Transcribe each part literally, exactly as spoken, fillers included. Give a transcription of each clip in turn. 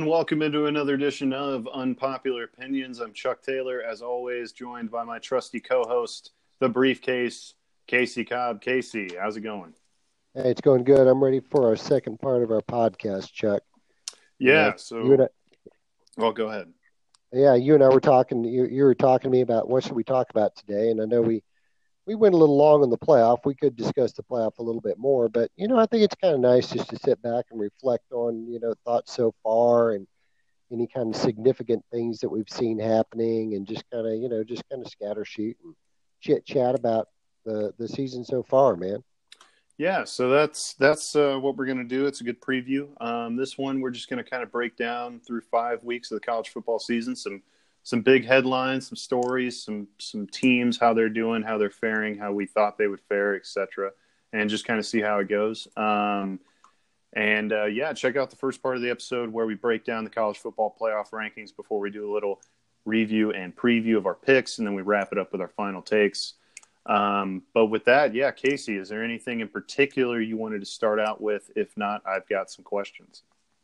welcome into another edition of Unpopular Opinions. I'm Chuck Taylor, as always, joined by my trusty co-host, The Briefcase, Casey Cobb. Casey, how's it going? Hey, it's going good. I'm ready for our second part of our podcast, Chuck. Yeah, you know, so... You and I, well, go ahead. Yeah, you and I were talking, you, you were talking to me about what should we talk about today, and I know we, we went a little long on the playoff. We could discuss the playoff a little bit more, but, you know, I think it's kind of nice just to sit back and reflect on, you know, thoughts so far and any kind of significant things that we've seen happening and just kind of, you know, just kind of scatter shoot and chit chat about the, the season so far, man. Yeah, so that's that's uh, what we're going to do. It's a good preview. Um, this one, we're just going to kind of break down through five weeks of the college football season, some some big headlines, some stories, some some teams, how they're doing, how they're faring, how we thought they would fare, et cetera, and just kind of see how it goes. Um, and, uh, yeah, check out the first part of the episode where we break down the college football playoff rankings before we do a little review and preview of our picks, and then we wrap it up with our final takes. Um, but with that, yeah, Casey, is there anything in particular you wanted to start out with? If not, I've got some questions.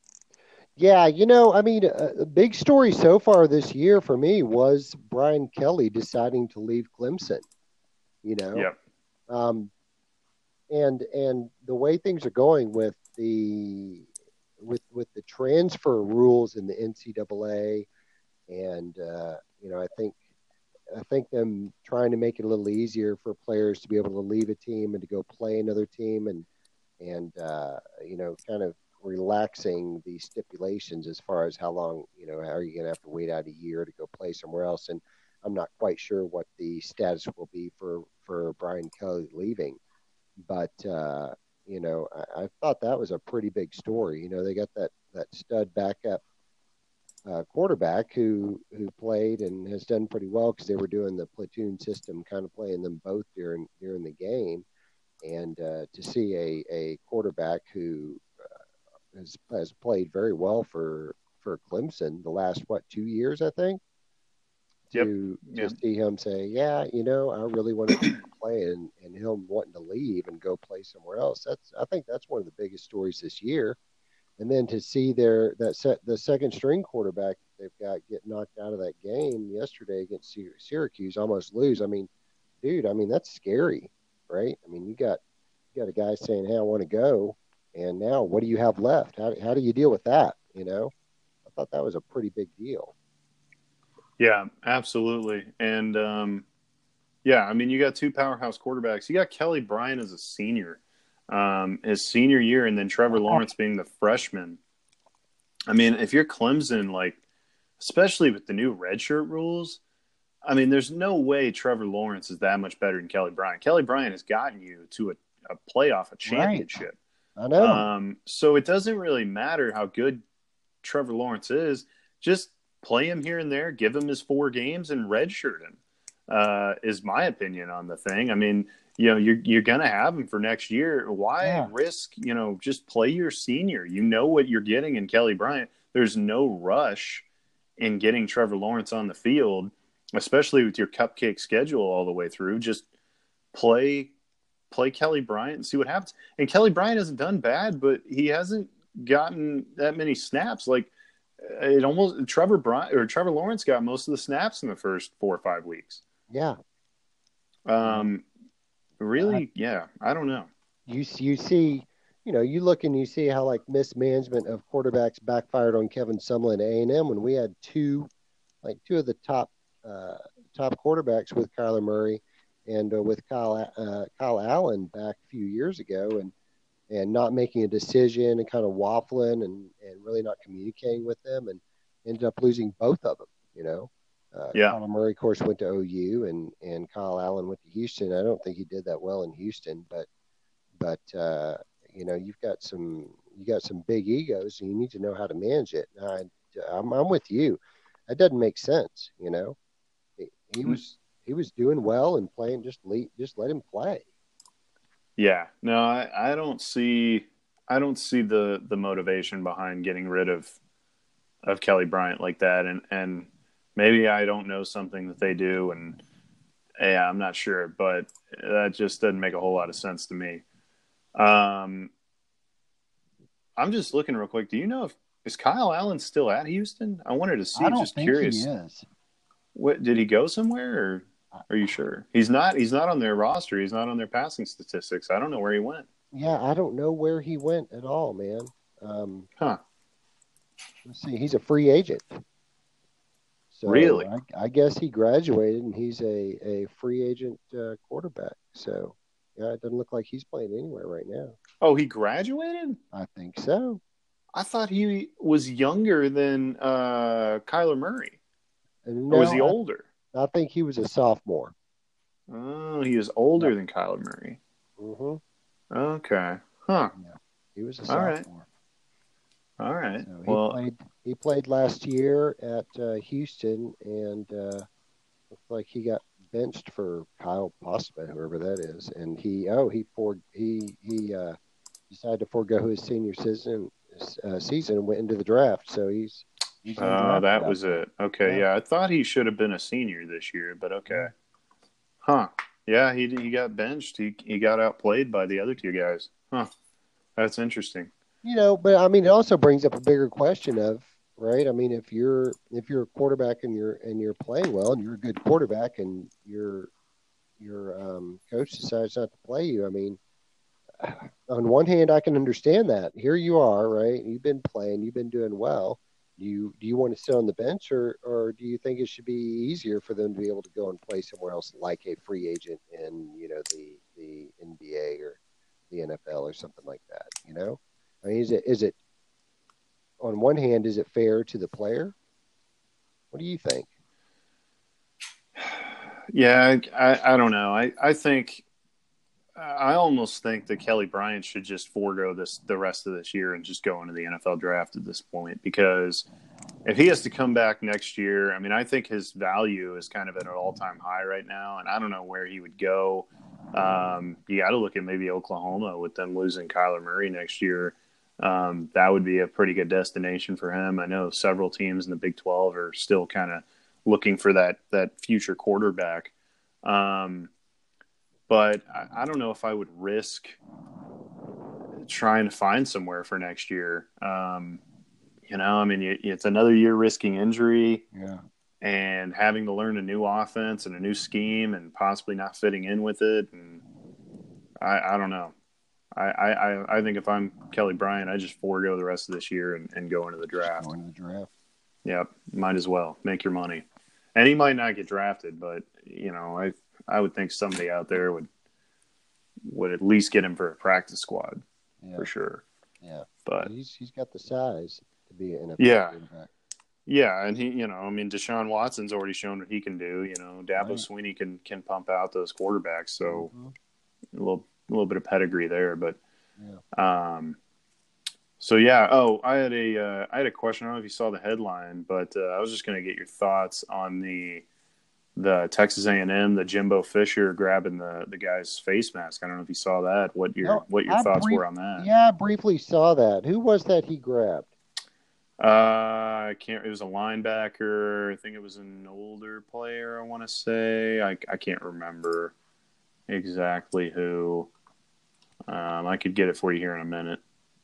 Yeah, you know, I mean, a, a big story so far this year for me was Brian Kelly deciding to leave Clemson. You know, yeah, um, and and the way things are going with the with with the transfer rules in the N C double A, and uh, you know, I think. I think them trying to make it a little easier for players to be able to leave a team and to go play another team and, and, uh, you know, kind of relaxing the stipulations as far as how long, you know, how are you going to have to wait out a year to go play somewhere else? And I'm not quite sure what the status will be for, for Brian Kelly leaving, but, uh, you know, I, I thought that was a pretty big story. You know, they got that, that stud backup Uh, quarterback who who played and has done pretty well because they were doing the platoon system, kind of playing them both during during the game, and uh, to see a, a quarterback who uh, has has played very well for for Clemson the last what two years I think yep, to yep. to see him say, yeah, you know, I really want to play and and him wanting to leave and go play somewhere else. That's I think that's one of the biggest stories this year. And then to see their that set the second string quarterback they've got get knocked out of that game yesterday against Syracuse, almost lose. I mean, dude, I mean that's scary, right? I mean, you got you got a guy saying, "Hey, I want to go," and now what do you have left? How how do you deal with that? You know, I thought that was a pretty big deal. Yeah, absolutely. And um, yeah, I mean, you got two powerhouse quarterbacks. You got Kelly Bryant as a senior. Um, his senior year, and then Trevor Lawrence being the freshman. I mean, if you're Clemson, like, especially with the new redshirt rules, I mean, there's no way Trevor Lawrence is that much better than Kelly Bryant. Kelly Bryant has gotten you to a, a playoff, a championship. Right. I know. Um, so it doesn't really matter how good Trevor Lawrence is. Just play him here and there, give him his four games, and redshirt him, uh, is my opinion on the thing. I mean, you know, you're you're gonna have him for next year. Why Yeah. risk? You know, just play your senior. You know what you're getting in Kelly Bryant. There's no rush in getting Trevor Lawrence on the field, especially with your cupcake schedule all the way through. Just play play Kelly Bryant and see what happens. And Kelly Bryant hasn't done bad, but he hasn't gotten that many snaps. Like it almost Trevor Bryant or Trevor Lawrence got most of the snaps in the first four or five weeks. Yeah. Um. Really? Yeah. I don't know. You you see, you know, you look and you see how like mismanagement of quarterbacks backfired on Kevin Sumlin at A and M when we had two, like two of the top uh, top quarterbacks with Kyler Murray and uh, with Kyle uh, Kyle Allen back a few years ago, and and not making a decision and kind of waffling and and really not communicating with them, and ended up losing both of them. You know. Uh, Yeah. Kyler Murray, of course, went to O U, and, and Kyle Allen went to Houston. I don't think he did that well in Houston, but but uh, you know, you've got some you got some big egos, and you need to know how to manage it. I, I'm, I'm with you. That doesn't make sense. You know, he, he was he was doing well and playing. Just lead, just let him play. Yeah. No, I, I don't see I don't see the the motivation behind getting rid of of Kelly Bryant like that, and and. Maybe I don't know something that they do, and yeah, I'm not sure, but that just doesn't make a whole lot of sense to me. Um, I'm just looking real quick. Do you know if is Kyle Allen still at Houston? I wanted to I see. don't Just think he curious. is. What did he go somewhere? Or are you sure he's not? He's not on their roster. He's not on their passing statistics. I don't know where he went. Yeah, I don't know where he went at all, man. Um, Huh? let's see. He's a free agent. So Really? I, I guess he graduated and he's a, a free agent uh, quarterback. So, yeah, it doesn't look like he's playing anywhere right now. Oh, he graduated? I think so. I thought he was younger than uh, Kyler Murray. And Or was no, he older? I, I think he was a sophomore. Oh, he was older Yep. than Kyler Murray. Mm-hmm. Okay. Huh. Yeah, he was a All sophomore. right. All right. So he Well, played. He played last year at uh, Houston, and uh, looked like he got benched for Kyle Postma, whoever that is. And he, oh, he for he he uh, decided to forego his senior season uh, season and went into the draft. So he's he's uh, undrafted that out was there. it. Okay. Yeah. Yeah. I thought he should have been a senior this year, but okay. Huh. Yeah, he he got benched. He he got outplayed by the other two guys. Huh. That's interesting. You know, but I mean, it also brings up a bigger question of right. I mean, if you're if you're a quarterback and you're and you're playing well and you're a good quarterback and your your um, coach decides not to play you, I mean, on one hand, I can understand that. Here you are, right? You've been playing, you've been doing well. Do you do you want to sit on the bench, or or do you think it should be easier for them to be able to go and play somewhere else, like a free agent in you know the the N B A or the N F L or something like that? You know, I mean, is it is it on one hand, is it fair to the player? What do you think? Yeah, I, I don't know. I, I think I almost think that Kelly Bryant should just forego this the rest of this year and just go into the N F L draft at this point, because if he has to come back next year, I mean, I think his value is kind of at an all-time high right now, and I don't know where he would go. Um, you got to look at maybe Oklahoma with them losing Kyler Murray next year. Um, that would be a pretty good destination for him. I know several teams in the Big twelve are still kind of looking for that that future quarterback. Um, but I, I don't know if I would risk trying to find somewhere for next year. Um, you know, I mean, it's another year risking injury. Yeah. And having to learn a new offense and a new scheme and possibly not fitting in with it. And I, I don't know. I, I, I think if I'm Kelly Bryant, I just forego the rest of this year and, and go into the draft. Go into the draft. Yep, might as well make your money. And he might not get drafted, but you know, I I would think somebody out there would would at least get him for a practice squad Yeah. for sure. Yeah, But he's he's got the size to be an N F L yeah. quarterback. Yeah, and he, you know, I mean, Deshaun Watson's already shown what he can do. You know, Dabo Right. Sweeney can can pump out those quarterbacks, so Mhm. a little a little bit of pedigree there. But, Yeah. um, so yeah. Oh, I had a uh, I had a question. I don't know if you saw the headline, but uh, I was just going to get your thoughts on the the Texas A and M, the Jimbo Fisher grabbing the the guy's face mask. I don't know if you saw that. What your No, what your I thoughts brief- were on that? Yeah, I briefly saw that. Who was that he grabbed? Uh, I can't. It was a linebacker. I think it was an older player. I want to say. I I can't remember exactly who. Um, I could get it for you here in a minute.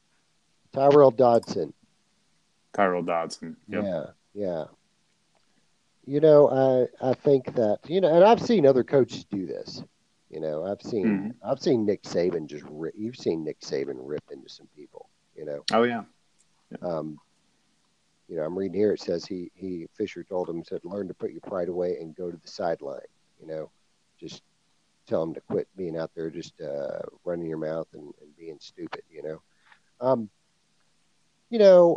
Tyrell Dodson. Tyrell Dodson. Yep. Yeah, yeah. You know, I I think that you know, and I've seen other coaches do this. You know, I've seen Mhm. I've seen Nick Saban just rip, you've seen Nick Saban rip into some people. You know, Oh yeah. um, you know, I'm reading here. It says he he Fisher told him said, learn to put your pride away and go to the sideline. You know, just tell him to quit being out there just uh, running your mouth and, and being stupid. You know, um, you know.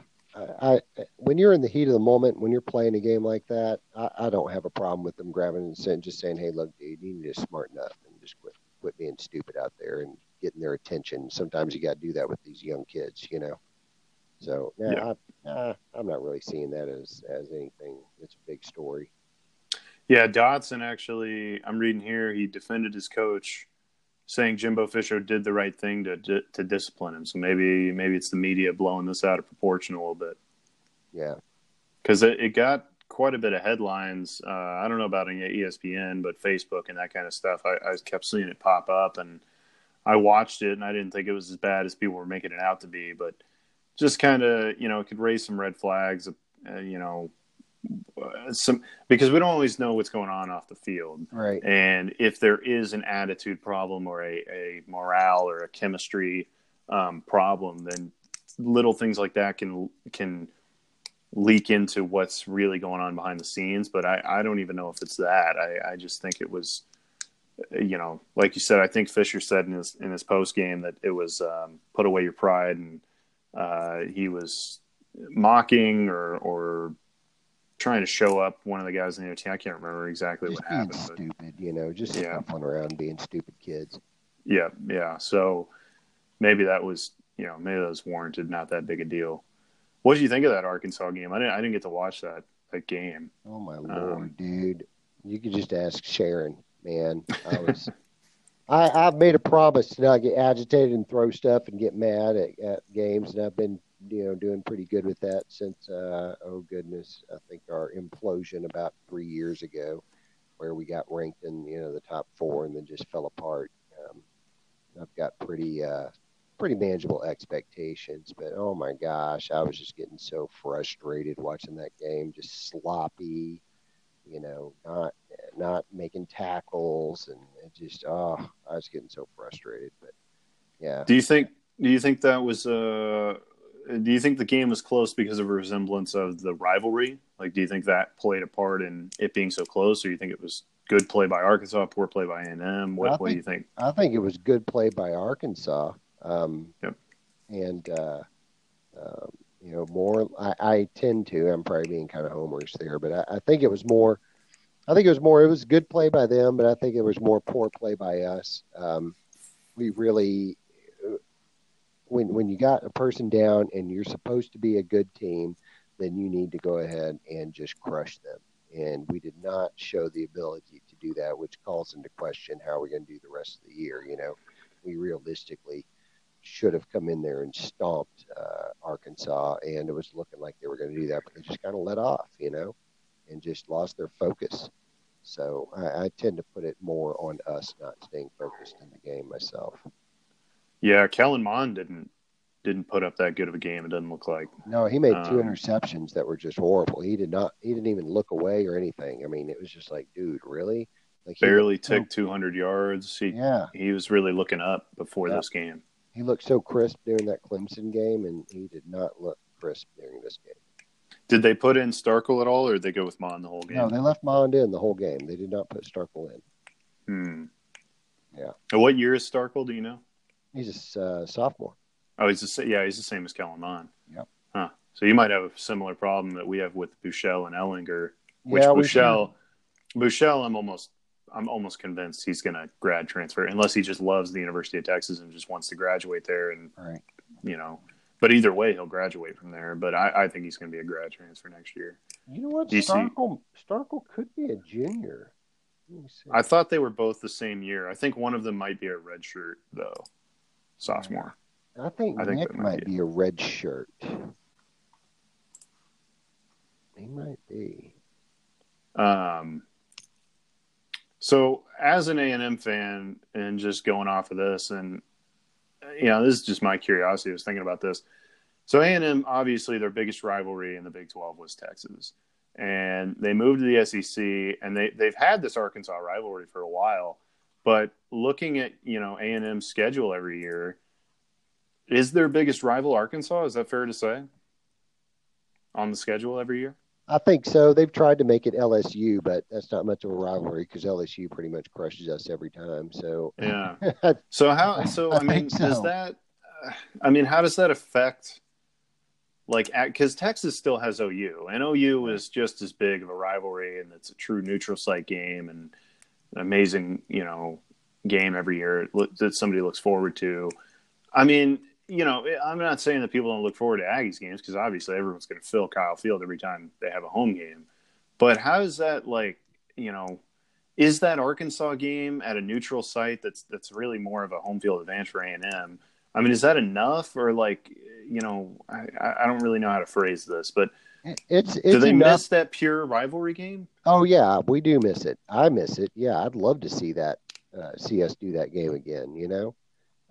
I, I when you're in the heat of the moment, when you're playing a game like that, I, I don't have a problem with them grabbing and saying, just saying, "Hey, look, dude, you need to smarten up and just quit, quit being stupid out there and getting their attention." Sometimes you got to do that with these young kids, you know. So, nah, Yeah. I, uh, I'm not really seeing that as as anything that's a big story. Yeah, Dodson actually. I'm reading here. He defended his coach, saying Jimbo Fisher did the right thing to to discipline him. So maybe maybe it's the media blowing this out of proportion a little bit. Yeah, Because it, it got quite a bit of headlines. Uh, I don't know about E S P N, but Facebook and that kind of stuff. I, I kept seeing it pop up, and I watched it, and I didn't think it was as bad as people were making it out to be. But just kind of, you know, it could raise some red flags, uh, you know, uh, some because we don't always know what's going on off the field. Right. And if there is an attitude problem or a, a morale or a chemistry um, problem, then little things like that can can leak into what's really going on behind the scenes. But I, I don't even know if it's that. I, I just think it was, you know, like you said, I think Fisher said in his in his post game that it was um, put away your pride, and uh, he was mocking or or trying to show up one of the guys in the team. I can't remember exactly just what being happened. Stupid, but, you know, just yeah. scuffling around being stupid kids. Yeah, yeah. So maybe that was, you know, maybe that was warranted, not that big a deal. What did you think of that Arkansas game? I didn't, I didn't get to watch that that game. Oh my lord, um, dude! You could just ask Sharon, man. I was, I I've made a promise to not get agitated and throw stuff and get mad at, at games, and I've been, you know, doing pretty good with that since, uh, oh goodness, I think our implosion about three years ago, where we got ranked in, you know, the top four and then just fell apart. Um, I've got pretty. Uh, pretty manageable expectations, but oh my gosh, I was just getting so frustrated watching that game, just sloppy, you know, not not making tackles, and it just oh, I was getting so frustrated. But yeah. Do you think do you think that was uh do you think the game was close because of a resemblance of the rivalry? Like, do you think that played a part in it being so close, or do you think it was good play by Arkansas, poor play by A and M? What, what do you think? I think it was good play by Arkansas. Um, yep. And, uh, um, you know, more, I, I tend to, I'm probably being kind of homerish there, but I, I think it was more, I think it was more, it was good play by them, but I think it was more poor play by us. Um, we really, when, when you got a person down and you're supposed to be a good team, then you need to go ahead and just crush them. And we did not show the ability to do that, which calls into question how we're going to do the rest of the year. You know, we realistically should have come in there and stomped uh, Arkansas, and it was looking like they were going to do that, but they just kind of let off, you know, and just lost their focus. So I, I tend to put it more on us not staying focused in the game myself. Yeah, Kellen Mond didn't didn't put up that good of a game. It doesn't look like. No, he made two um, interceptions that were just horrible. He did not. He didn't even look away or anything. I mean, it was just like, dude, really? Like he barely so, ticked two hundred yards. He yeah, he was really looking up before yeah. this game. He looked so crisp during that Clemson game, and he did not look crisp during this game. Did they put in Starkel at all, or did they go with Mond the whole game? No, they left Mond in the whole game. They did not put Starkel in. Hmm. Yeah. And what year is Starkel? Do you know? He's a uh, sophomore. Oh, he's the yeah, he's the same as Kellen Mond. Yep. Huh. So you might have a similar problem that we have with Buechele and Ellinger. Which yeah, Buechele, Buechele, I'm almost, I'm almost convinced he's going to grad transfer, unless he just loves the University of Texas and just wants to graduate there. And right. you know, but either way, he'll graduate from there. But I, I think he's going to be a grad transfer next year. You know what? D C. Starkel, Starkel could be a junior. I thought they were both the same year. I think one of them might be a red shirt though, sophomore. I think, I think Nick might, might be. be a red shirt. He might be. Um. So, as an A and M fan, and just going off of this, and you know, this is just my curiosity. I was thinking about this. So, A and M, obviously, their biggest rivalry in the Big twelve was Texas, and they moved to the S E C, and they they've had this Arkansas rivalry for a while. But looking at, you know, A and M's schedule every year, is their biggest rival Arkansas? Is that fair to say? On the schedule every year? I think so. They've tried to make it L S U, but that's not much of a rivalry because L S U pretty much crushes us every time. So yeah. So how? So I, I mean, so. does that? Uh, I mean, how does that affect? Like, because Texas still has O U, and O U is just as big of a rivalry, and it's a true neutral site game, and an amazing, you know, game every year that somebody looks forward to. I mean, you know, I'm not saying that people don't look forward to Aggies games because obviously everyone's going to fill Kyle Field every time they have a home game. But how is that, like, you know, is that Arkansas game at a neutral site that's that's really more of a home field advantage for A and M? I mean, is that enough, or like, you know, I, I don't really know how to phrase this, but it's, it's do they enough. miss that pure rivalry game? Oh yeah, we do miss it. I miss it. Yeah, I'd love to see that, uh, see us do that game again. You know.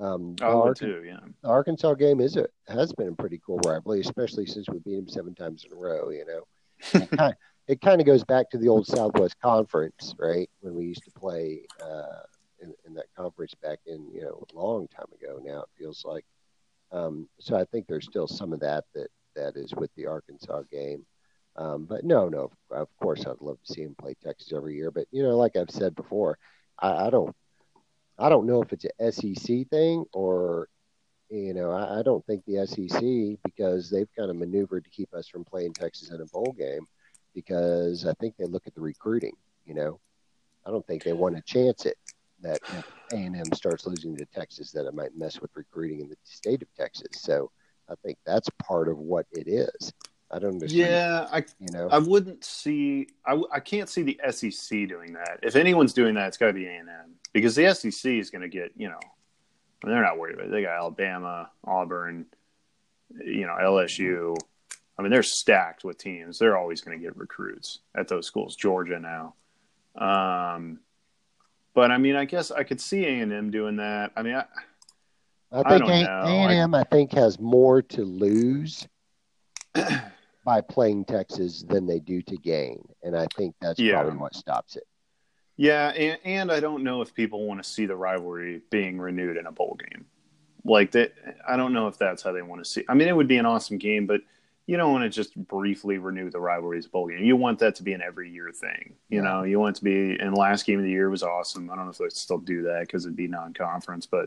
Um, the, I would Ark- too. Yeah. the Arkansas game is a has been a pretty cool rivalry, especially since we beat them seven times in a row. You know, and it kind it kind of goes back to the old Southwest Conference, right? When we used to play uh, in, in that conference back in you know a long time ago. Now it feels like. Um, so I think there's still some of that that that is with the Arkansas game. Um, but no, no, of course I'd love to see him play Texas every year. But you know, like I've said before, I, I don't, I don't know if it's a S E C thing or, you know, I, I don't think the S E C because they've kind of maneuvered to keep us from playing Texas in a bowl game because I think they look at the recruiting. You know, I don't think they want to chance it that if A and M starts losing to Texas, that it might mess with recruiting in the state of Texas. So I think that's part of what it is. I don't understand. Yeah, I you know, I wouldn't see I, I can't see the S E C doing that. If anyone's doing that, it's got to be A and M because the S E C is going to get you know I mean, they're not worried about it. They got Alabama, Auburn, you know L S U. I mean, they're stacked with teams. They're always going to get recruits at those schools. Georgia now, um, but I mean, I guess I could see A and M doing that. I mean, I I I think don't A know. and M I, I think has more to lose by playing Texas than they do to gain, and I think that's Yeah. probably what stops it. Yeah, and, and I don't know if people want to see the rivalry being renewed in a bowl game. Like that, I don't know if that's how they want to see. I mean, it would be an awesome game, but you don't want to just briefly renew the rivalry as a bowl game. You want that to be an every year thing. You Yeah. know, you want it to be. And last game of the year was awesome. I don't know if they still do that because it'd be non-conference, but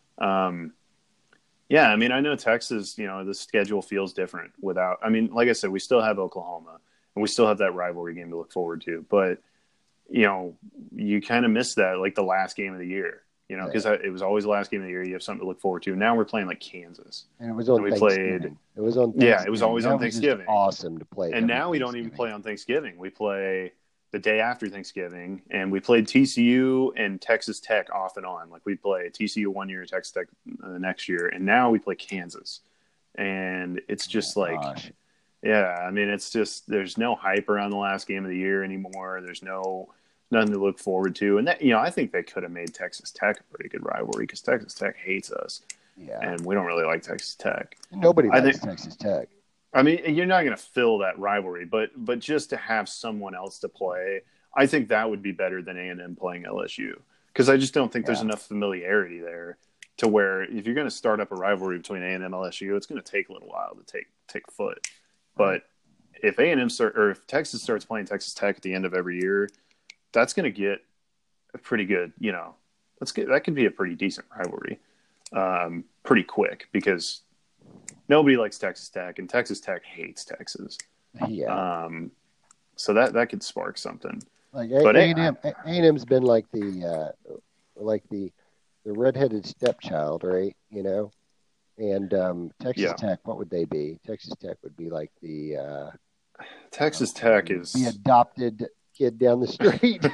um, yeah, I mean, I know Texas. You know, the schedule feels different without. I mean, like I said, we still have Oklahoma, and we still have that rivalry game to look forward to, but. You know, you kind of miss that, like the last game of the year, you know, because Yeah. it was always the last game of the year. You have something to look forward to. Now we're playing like Kansas. And it was on And we Thanksgiving. played, it was on Thanksgiving. yeah, it was always that on was just Thanksgiving. awesome to play. And now we don't even play on Thanksgiving. We play the day after Thanksgiving, and we played T C U and Texas Tech off and on. Like we play T C U one year, Texas Tech the next year, and now we play Kansas. And it's just Oh, like, gosh. yeah, I mean, it's just there's no hype around the last game of the year anymore. There's no nothing to look forward to, and that you know, I think they could have made Texas Tech a pretty good rivalry because Texas Tech hates us, Yeah. and we don't really like Texas Tech. Nobody I likes think- Texas Tech. I mean, you're not going to fill that rivalry, but but just to have someone else to play, I think that would be better than A and M playing L S U because I just don't think there's Yeah. enough familiarity there to where if you're going to start up a rivalry between A and M and L S U, it's going to take a little while to take take foot. But if A and M start or if Texas starts playing Texas Tech at the end of every year, that's going to get a pretty good, you know, that's good. That could be a pretty decent rivalry, um, pretty quick because nobody likes Texas Tech and Texas Tech hates Texas. Yeah. Um, so that that could spark something. Like but A it- and M, A and M's been like the uh, like the the redheaded stepchild, right? You know, and um, Texas Yeah. Tech, what would they be? Texas Tech would be like the uh, Texas Tech is the adopted kid down the street.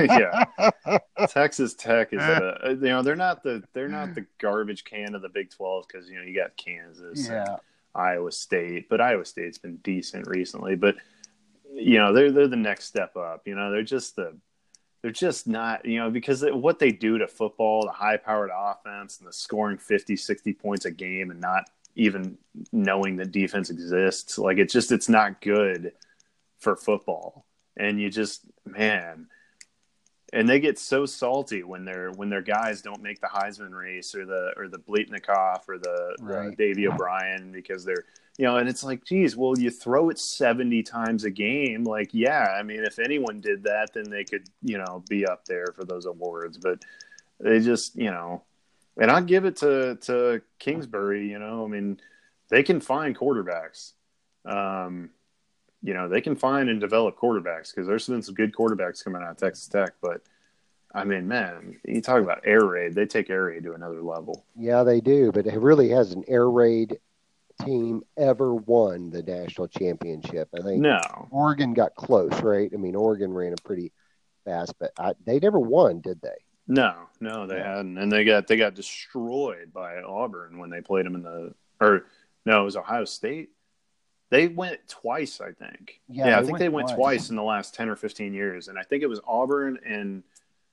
Yeah. Texas Tech is a, you know they're not the they're not the garbage can of the Big twelve because you know you got Kansas and Yeah. Iowa State, but Iowa State's been decent recently. But you know they're they're the next step up. You know they're just the they're just not you know because what they do to football, the high powered offense and the scoring fifty, sixty points a game and not even knowing that defense exists, like it's just it's not good for football. And you just man. And they get so salty when their when their guys don't make the Heisman race or the or the Bleetnikoff or the, Right. the Davy O'Brien because they're you know and it's like geez well you throw it seventy times a game like yeah I mean if anyone did that then they could you know be up there for those awards but they just you know and I'll give it to to Kingsbury you know I mean they can find quarterbacks um you know, they can find and develop quarterbacks because there's been some good quarterbacks coming out of Texas Tech. But, I mean, man, you talk about air raid. They take air raid to another level. Yeah, they do, but it really has an air raid team ever won the national championship. I think No. Oregon got close, right? I mean, Oregon ran a pretty fast, but I, they never won, did they? No, no, they Yeah. hadn't. And they got they got destroyed by Auburn when they played them in the – or, no, it was Ohio State. They went twice, I think. Yeah, Yeah, I they think went they went twice. twice in the last ten or fifteen years. And I think it was Auburn and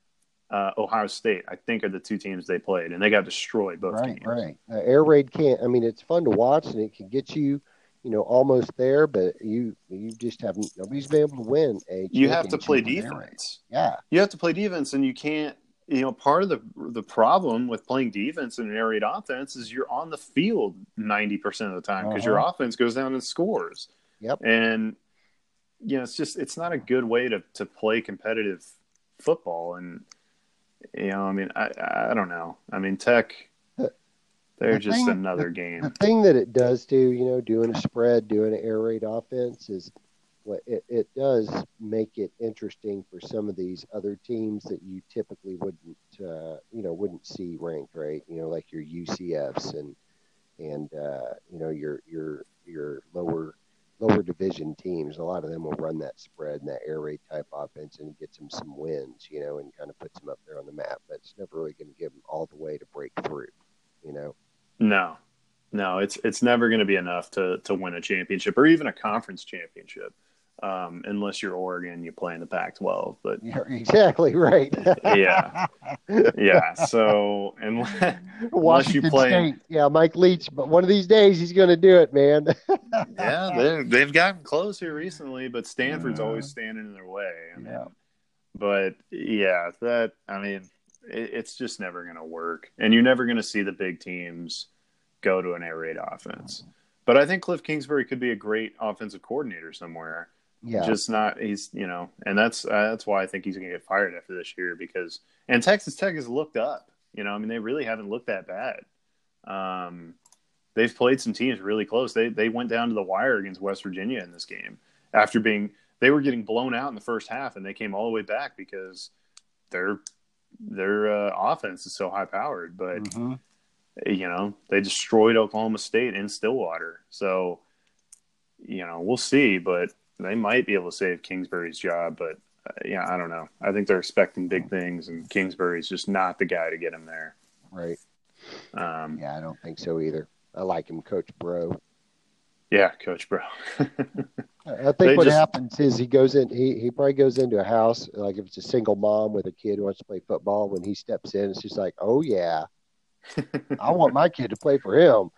uh, Ohio State, I think, are the two teams they played, and they got destroyed both Right, games. right. Uh, air raid can't. I mean, it's fun to watch, and it can get you, you know, almost there. But you, you just haven't. Nobody's been able to win a You have to play championship with air raid. defense. Yeah, You have to play defense, and you can't. You know, part of the the problem with playing defense in an air raid offense is you're on the field ninety percent of the time because Uh-huh. your offense goes down and scores. Yep. And you know, it's just it's not a good way to to play competitive football. And you know, I mean, I I don't know. I mean, Tech, The- they're the just thing- another The game. thing that it does do, you know, doing a spread, doing an air raid offense is what it, it does make it interesting for some of these other teams that you typically wouldn't, uh, you know, wouldn't see ranked, right? You know, like your U C Fs and and uh, you know your your your lower lower division teams. A lot of them will run that spread and that air raid type offense, and it gets them some wins, you know, and kind of puts them up there on the map. But it's never really going to give them all the way to break through, you know. No, no, it's it's never going to be enough to to win a championship or even a conference championship, um, unless you're Oregon, you play in the Pac twelve. But Yeah, exactly right. yeah, yeah. So unless, unless you Washington play, State, yeah, Mike Leach. But one of these days, he's going to do it, man. yeah, they they've gotten close here recently, but Stanford's always standing in their way. I mean, Yeah. but yeah, that I mean, it, it's just never going to work, and you're never going to see the big teams go to an air raid offense. But I think Cliff Kingsbury could be a great offensive coordinator somewhere. Yeah, Just not he's you know, and that's uh, that's why I think he's going to get fired after this year because and Texas Tech has looked up. You know, I mean, they really haven't looked that bad. Um, they've played some teams really close. They they went down to the wire against West Virginia in this game after being they were getting blown out in the first half, and they came all the way back because their their uh, offense is so high powered. But mm-hmm. you know, they destroyed Oklahoma State in Stillwater. So you know, we'll see, but they might be able to save Kingsbury's job. But uh, yeah, I don't know. I think they're expecting big things, and Kingsbury's just not the guy to get him there. Right. Um, Yeah, I don't think so either. I like him, Coach Bro. yeah, Coach Bro. I think They what just- happens is he goes in. He, he probably goes into a house, like if it's a single mom with a kid who wants to play football. When he steps in, it's just like, oh yeah, I want my kid to play for him.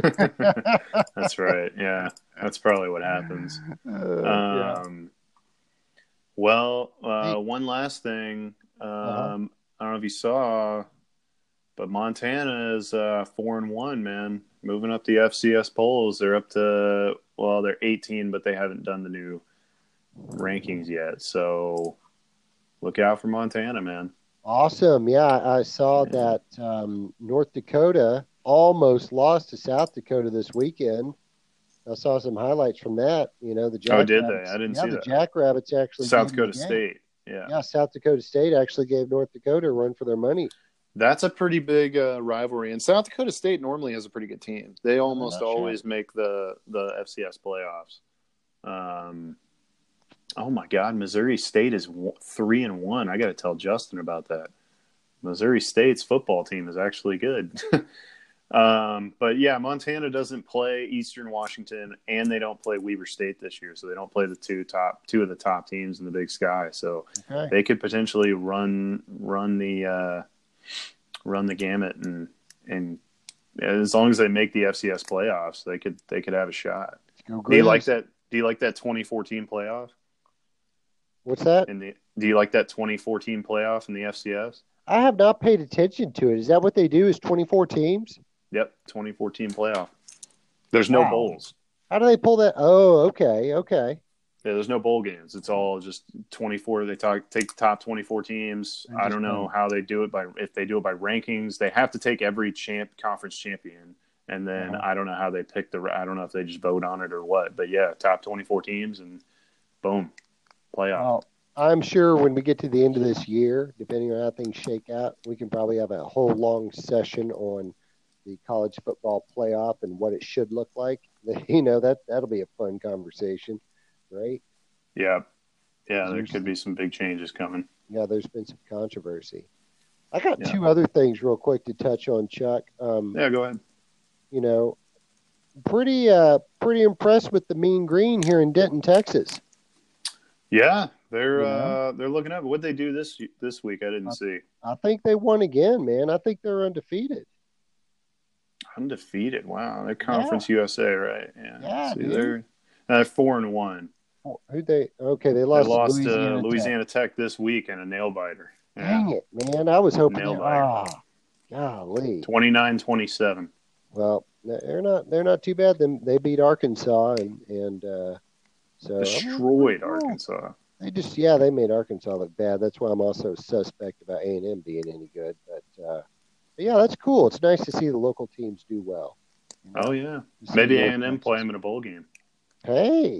That's right. Yeah, that's probably what happens. Uh, yeah. Um, well, uh, Hey. one last thing. Um, Uh-huh. I don't know if you saw, but Montana is uh, four and one. Man, moving up the F C S polls. They're up to well, they're eighteen, but they haven't done the new rankings yet. So look out for Montana, man. Awesome. Yeah, I saw Yeah. that um, North Dakota almost lost to South Dakota this weekend. I saw some highlights from that. You know, the Oh, did they? Jackrabbits- I didn't yeah, see the that. Jackrabbits actually South gave them Dakota the game. State. Yeah. Yeah, South Dakota State actually gave North Dakota a run for their money. That's a pretty big uh, rivalry, and South Dakota State normally has a pretty good team. They almost not sure. always make the the F C S playoffs. Um, oh my God, Missouri State is w- three and one. I got to tell Justin about that. Missouri State's football team is actually good. um, but yeah, Montana doesn't play Eastern Washington, and they don't play Weber State this year, so they don't play the two top two of the top teams in the Big Sky. So Okay. they could potentially run run the uh, run the gamut, and and as long as they make the F C S playoffs, they could they could have a shot. Go Do you like Grizz. that? Do you like that twenty fourteen playoff What's that? in the? Do you like that twenty fourteen playoff in the F C S? I have not paid attention to it. Is that what they do? Is twenty-four teams? Yep, twenty fourteen playoff. There's no Wow. bowls. How do they pull that? Oh, okay, okay. Yeah, there's no bowl games. It's all just twenty-four. They talk, take the top twenty-four teams. And I just don't know how they do it by if they do it by rankings. They have to take every champ conference champion, and then Uh-huh. I don't know how they pick the. I don't know if they just vote on it or what. But yeah, top twenty-four teams and boom, playoff. Well, I'm sure when we get to the end of this year, depending on how things shake out, we can probably have a whole long session on the college football playoff and what it should look like. You know, that that'll be a fun conversation, right? Yeah, yeah, there There's- could be some big changes coming. Yeah, there's been some controversy. I got Yeah. two other things real quick to touch on, Chuck. Um, Yeah, go ahead. You know, pretty uh, pretty impressed with the Mean Green here in Denton, Texas. Yeah, they're You know, uh, they're looking up. What'd they do this this week? I didn't I, see. I think they won again, man. I think they're undefeated. Undefeated. Wow, they're Yeah, Conference U S A, right? Yeah. yeah, See, dude. they're uh, four and one. Who they? Okay, they They lost to lost to Louisiana Tech. Louisiana Tech this week in a nail biter. Yeah, Dang it, man! I was hoping nail they. biter. Ah, golly. twenty-nine twenty-seven. Well, they're not. They're not too bad. Them they beat Arkansas, and and uh, so I mean, pretty Destroyed cool. Arkansas. They just, yeah, they made Arkansas look bad. That's why I'm also suspect about A and M being any good. But, uh, but yeah, that's cool. It's nice to see the local teams do well. You know? Oh yeah, To see maybe A North and M Texas. play them in a bowl game. Hey,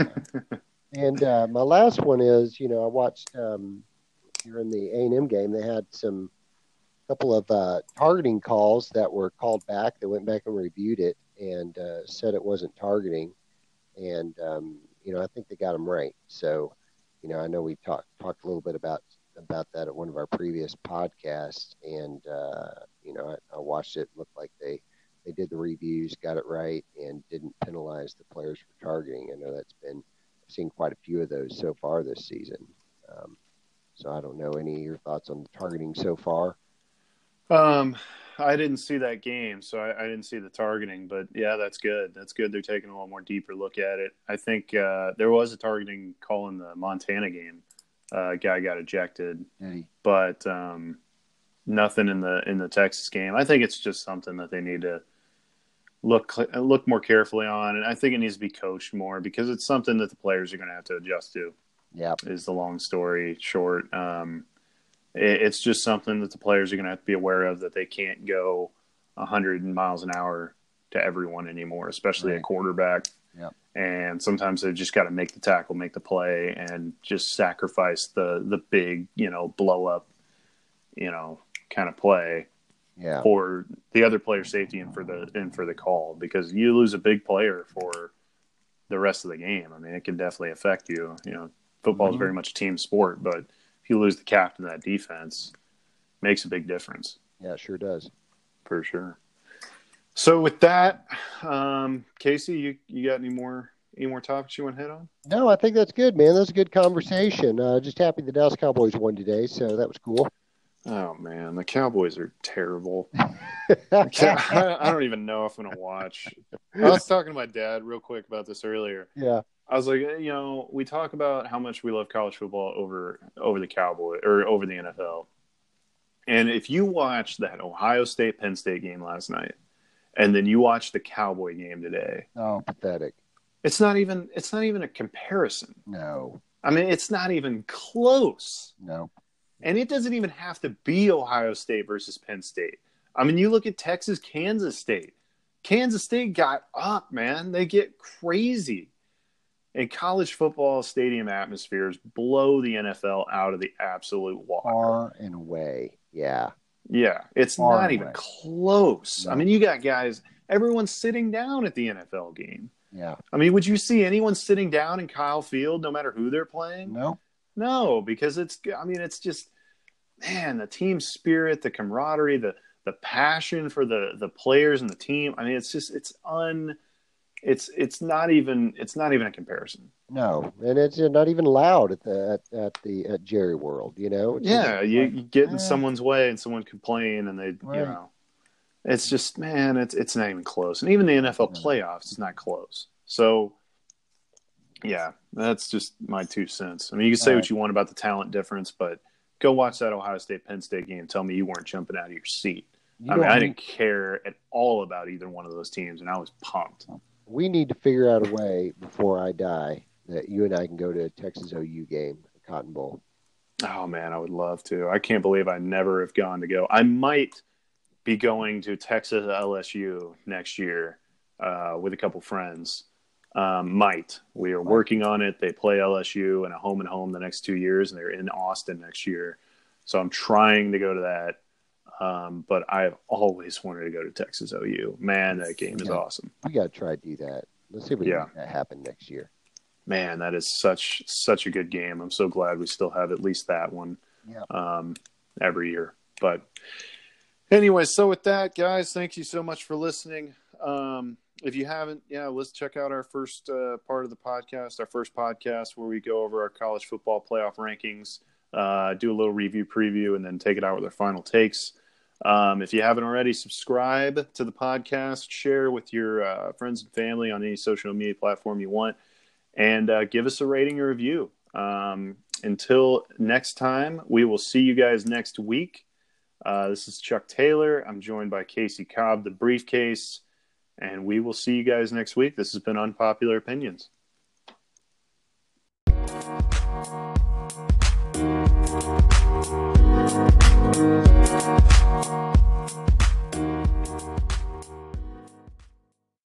and uh, my last one is, you know, I watched um, during the A and M game. They had some couple of uh, targeting calls that were called back. They went back and reviewed it and uh, said it wasn't targeting. And um, you know, I think they got them right. So. You know, I know we talked talked a little bit about about that at one of our previous podcasts, and uh, you know, I, I watched it. It looked like they they did the reviews, got it right, and didn't penalize the players for targeting. I know that's been I've seen quite a few of those so far this season. Um, so I don't know any of your thoughts on the targeting so far. Um, I didn't see that game, so I, I didn't see the targeting. But yeah, that's good. That's good. They're taking a little more deeper look at it. I think uh, there was a targeting call in the Montana game. Uh, guy got ejected, Eddie. but um, nothing in the in the Texas game. I think it's just something that they need to look look more carefully on, and I think it needs to be coached more because it's something that the players are going to have to adjust to. Yeah, is the long story short. Um, It's just something that the players are going to have to be aware of, that they can't go one hundred miles an hour to everyone anymore, especially right. a quarterback. Yep. And sometimes they've just got to make the tackle, make the play, and just sacrifice the the big, you know, blow up, you know, kind of play yeah. for the other player's safety and for the and for the call, because you lose a big player for the rest of the game. I mean, it can definitely affect you. You know, football Mm-hmm. is very much a team sport, but you lose the captain of that defense, makes a big difference. Yeah, it sure does. For sure. So with that, um, Casey, you, you got any more any more topics you want to hit on? No, I think that's good, man. That's a good conversation. Uh, just happy the Dallas Cowboys won today, so that was cool. Oh man, the Cowboys are terrible. I, I don't even know if I'm gonna watch. I was talking to my dad real quick about this earlier. Yeah. I was like, you know, we talk about how much we love college football over over the Cowboy or over the N F L. And if you watch that Ohio State Penn State game last night, and then you watch the Cowboy game today, oh, pathetic. It's not even it's not even a comparison. No. I mean, it's not even close. No. And it doesn't even have to be Ohio State versus Penn State. I mean, you look at Texas, Kansas State. Kansas State got up, man. They get crazy. And college football stadium atmospheres blow the N F L out of the absolute water. Far and away. Yeah. Yeah, it's Far not even away. close. No. I mean, you got guys, everyone's sitting down at the N F L game. Yeah. I mean, would you see anyone sitting down in Kyle Field no matter who they're playing? No. No, because it's, I mean, it's just, man, the team spirit, the camaraderie, the the passion for the the players and the team. I mean, it's just, it's un, it's it's not even, it's not even a comparison. No, and it's not even loud at the at, at the at Jerry World. You know. It's Yeah, just you, like, you get in eh, someone's way and someone complain, and they, Right. you know, it's just, man, it's it's not even close. And even the N F L No. playoffs is not close. So, yeah, that's just my two cents. I mean, you can say All what right. you want about the talent difference, but go watch that Ohio State Penn State game. Tell me you weren't jumping out of your seat. You I mean, don't I need- didn't care at all about either one of those teams, and I was pumped. We need to figure out a way before I die that you and I can go to a Texas O U game, a Cotton Bowl. Oh man, I would love to. I can't believe I never have gone to go. I might be going to Texas L S U next year uh, with a couple friends. Um, might. We are working on it. They play L S U in a home and home the next two years, and they're in Austin next year. So I'm trying to go to that. Um, but I've always wanted to go to Texas O U. Man, that game is Yeah. awesome. We got to try to do that. Let's see if we Yeah. can make that happen next year. Man, that is such such a good game. I'm so glad we still have at least that one Yeah. um, every year. But anyway, so with that, guys, thank you so much for listening. Um, if you haven't, yeah, let's check out our first uh, part of the podcast, our first podcast where we go over our college football playoff rankings, uh, do a little review preview, and then take it out with our final takes. Um, if you haven't already, subscribe to the podcast, share with your uh, friends and family on any social media platform you want, and uh, give us a rating or review. Um, until next time, we will see you guys next week. Uh, this is Chuck Taylor. I'm joined by Casey Cobb, the briefcase, and we will see you guys next week. This has been Unpopular Opinions. We'll be right back.